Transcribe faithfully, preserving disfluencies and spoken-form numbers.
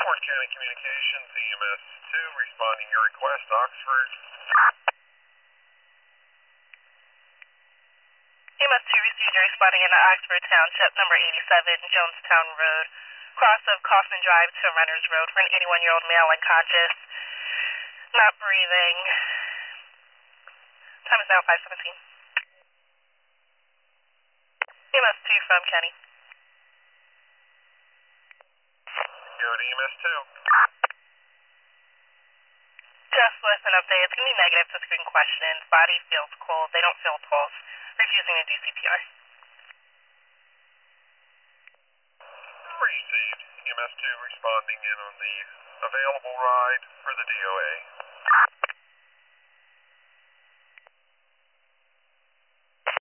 Orange County Communications, E M S two, responding your request, Oxford. E M S two received your responding in Oxford Township, number eighty-seven, Jonestown Road, cross of Kaufman Drive to Runners Road for an eighty-one-year-old male unconscious, not breathing. Time is now five seventeen. E M S two from Kenny. Go to E M S two. Just with an update, it's going to be negative to screen questions. Body feels cold. They don't feel pulse. Refusing to do C P R. Received. E M S two responding in on the available ride for the D O A.